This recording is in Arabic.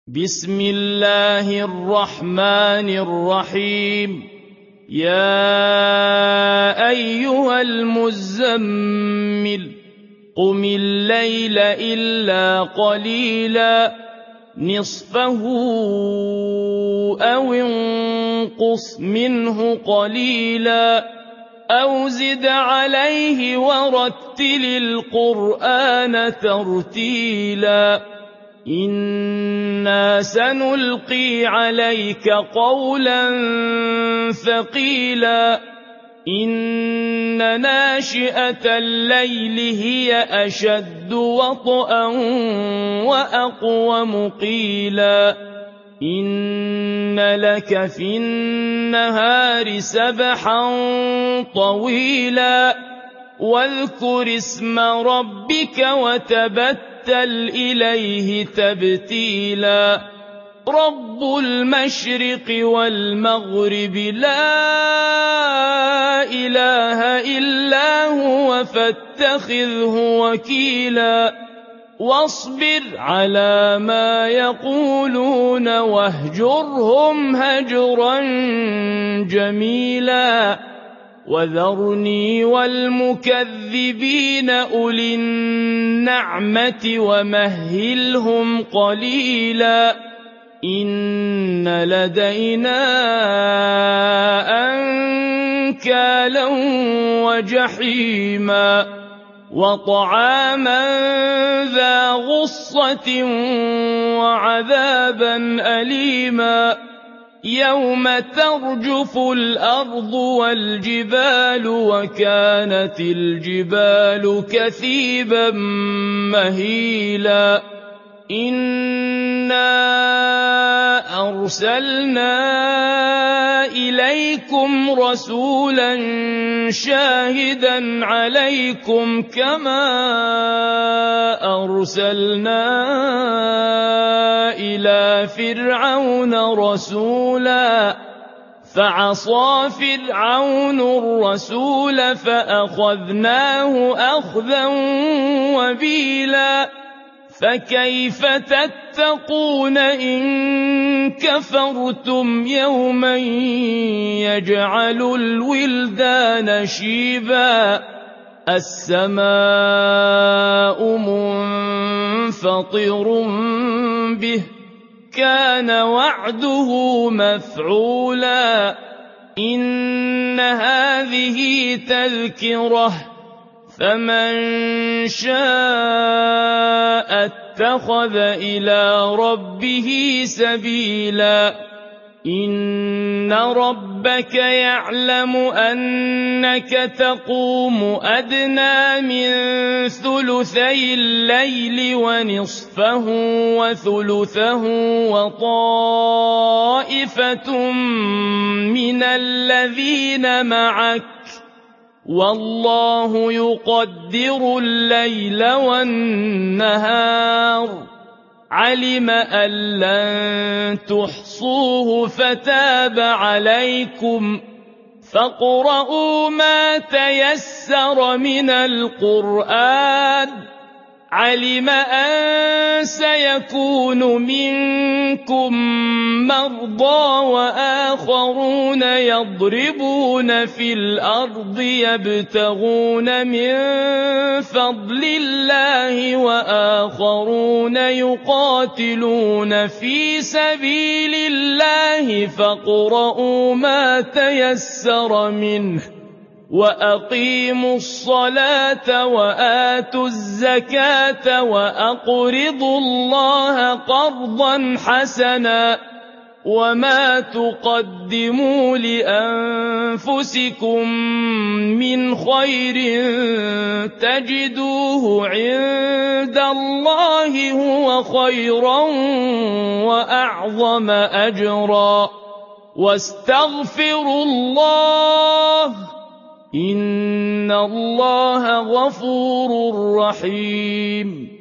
بسم الله الرحمن الرحيم يا أيها المزمل قم الليل إلا قليلا نصفه أو انقص منه قليلا أو زد عليه ورتل القرآن ترتيلا إنا سنلقي عليك قولا ثقيلا إن ناشئة الليل هي أشد وطئا وأقوم قيلا إن لك في النهار سبحا طويلا واذكر اسم ربك وتبتل إليه تبتيلا رب المشرق والمغرب لا إله إلا هو فاتخذه وكيلا واصبر على ما يقولون واهجرهم هجرا جميلا وذرني والمكذبين أولي النعمة ومهلهم قليلا إن لدينا أنكالا وجحيما وطعاما ذا غصة وعذابا أليما يوم ترجف الأرض والجبال وكانت الجبال كثيبا مهيلا إنا أرسلنا إليكم رسولا شاهدا عليكم كما أرسلنا إلى فرعون رسولا فعصى فرعون الرسول فأخذناه أخذا وبيلا فكيف تتقون إن كفرتم يوما يجعل الولدان شيبا السماء منفطر به كان وعده مفعولا إن هذه تذكرة فمن شاء اتخذ إلى ربه سبيلا إن ربك يعلم أنك تقوم أدنى من ثلثي الليل ونصفه وثلثه وطائفة من الذين معك والله يقدر الليل والنهار علم أن لن تحصوه فتاب عليكم فاقرؤوا ما تيسر من القرآن علم أن سيكون منكم مرضى وآخرون يضربون في الأرض يبتغون من فضل الله وآخرون يقاتلون في سبيل الله فاقرؤوا ما تيسر منه وأقيموا الصلاة وآتوا الزكاة وأقرضوا الله قرضا حسنا وما تقدموا لأنفسكم من خير تجدوه عند الله هو خيرا وأعظم أجرا واستغفروا الله إن الله غفور رحيم